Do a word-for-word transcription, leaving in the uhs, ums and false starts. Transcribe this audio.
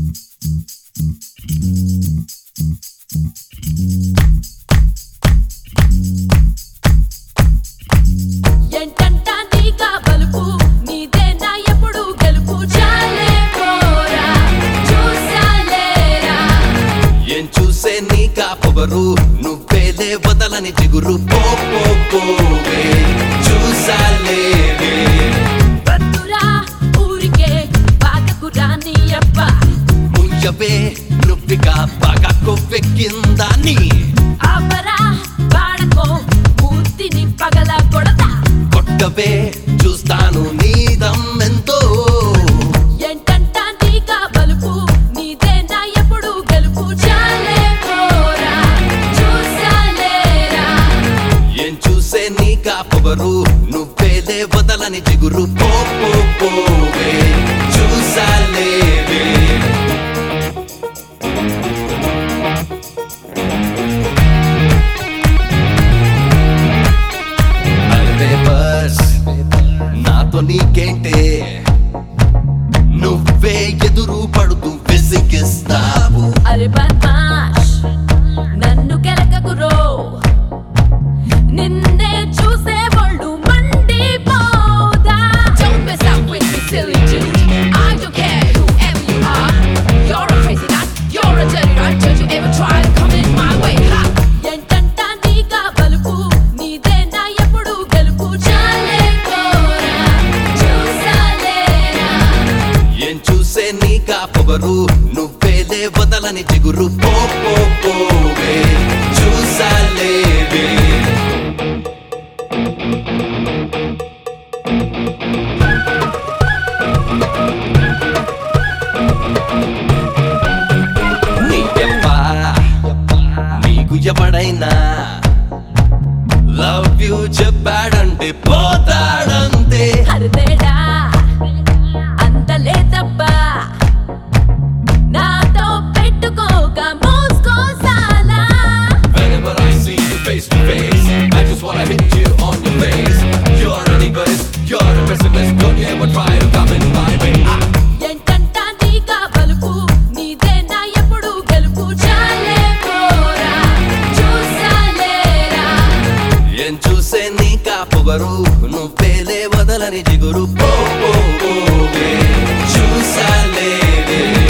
ఎంటంటా నీకా బలుపు నీదేనా ఎప్పుడు గెలుపు చాలే పోరా చూసాలేరా ఏం చూసే నీకా పొగరు నువ్వేలే వదలని జిగురు పో పో పోవే చూసాలేవే బతురా ఊరికే బాధకురా నీ అబ్బ ముయ్యవే నువ్విగా బాగా కొవ్వెక్కిందా నీ అవరా వాడకో మూర్తిని పగల కొడతా కొట్టవే చూస్తాను నీదమ్మెంతో ఎంటంటా నీకా బలుపు నీదేనా ఎప్పుడు గెలుపు చాలే పోరా చూసాలేరా ఏం చూసే నీకా పొగరు నువ్వేలే వదలని జిగురు పో పో పోవే చూసాలేవే అరే బస్ నాతో నీకేంటే నువ్వే ఎదురు పడుతూ విసిగిస్తావు అరే బద్మాష్ నన్ను కెలకకురో నిన్నే చూసే ఒళ్ళు మండిపోదా Don't mess up with me silly dude I don't care whoever you are You're a crazy nut You're a dirty rat Don't you ever try to come in my way ha ఎంటంటా నీకా బలుపు నీదేనా ఎప్పుడు గెలుపు చాలే పోరా చూసాలేరా ఏం చూసే నీకా పొగరు నువ్వేలే వదలని జిగురు పో పో పోవే చూసాలేవే నీకెప్పా నీకు ఎవడైనా లవ్ యూ చెప్పాడంటే పోతాడంతే అరుదేడా అంత లేదబ్బా నాతో పెట్టుకోక మోసుకోసాలా Whenever I see you face to face, I just wanna hit you on your face. You're an egoist, you're a pessimist. Don't you ever try to come in my way. Ah. ఎంటంటా నీకా బలుపు నీదేనా ఎప్పుడు గెలుపు చాలే పోరా చూసాలేరా ఏం చూసే నీకా పొగరు నువ్వేలే వదలని జిగురు పో పో పోవే చూసాలేవే